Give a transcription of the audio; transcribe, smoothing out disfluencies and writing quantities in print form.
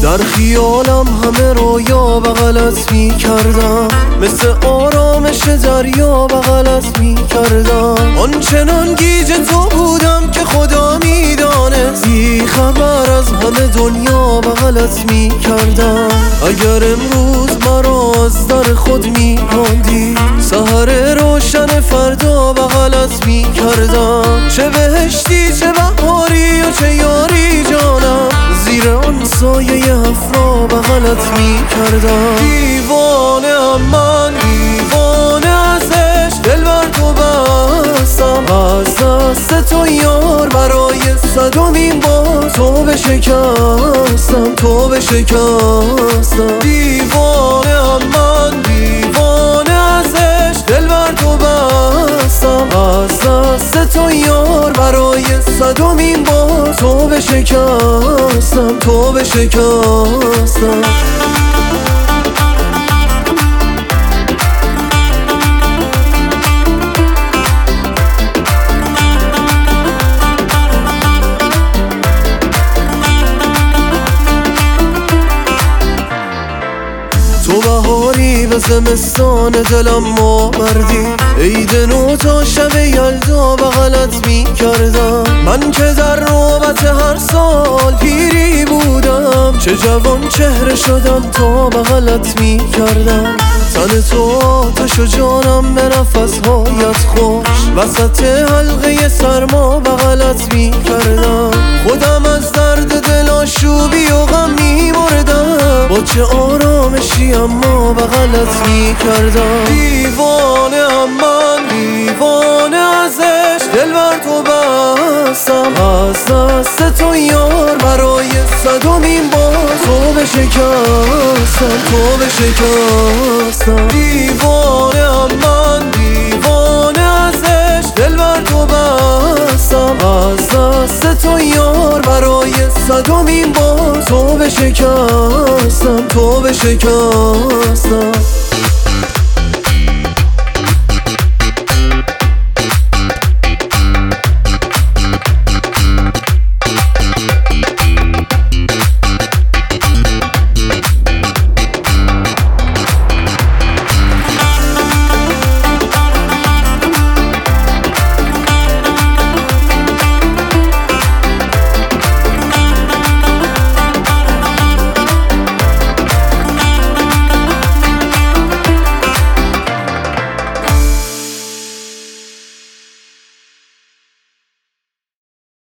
در خیالم همه رویا بغلت می کردم، مثل آرامش دریا بغلت می کردم. آنچنان گیج تو بودم که خدا می دانست، بی خبر از همه دنیا بغلت می کردم. اگر امروز مرا از در خود می راندی، سحر روشن فردا بغلت می کردم. چه بهشتی چه بهاری و چه یاری جانم، زیر آن سایه افرا بغلت می کردم. دیوانه ام من، دیوانه ازش، دل بر تو بستم. از دست تو یار برای صدمین بار تو بشکستم، تو بشکستم. دیوانه ام من، دیوانه ازش، دل بر تو بستم. از دست تو یار برای صدمین بار تو بشکستم، تو بشکستم. تو بهاری به زمستان دلم آوردی، عید نو تا شب یلدا بغلت می کردم. من که در نوبت هر سال پیری بودم، چه جوان چهره شدم تا بغلت می کردم. تن تو آتش و جانم به نفسهایت خوش، وسط حلقه سرما بغلت می کردم. خودم از درد دل آشوبی و غم می مردم، با چه آرامشی اما بغلت می کردم. دیوانه ام من، دیوانه ازش، دل بر تو بستم. از دست تو یار برای صدمین بار تو بشکستم، تو بشکستم. دیوانه ام من، دیوانه ازش، دل بر تو بستم. از دست تو یار برای صدمین بار تو بشکستم، تو بشکستم.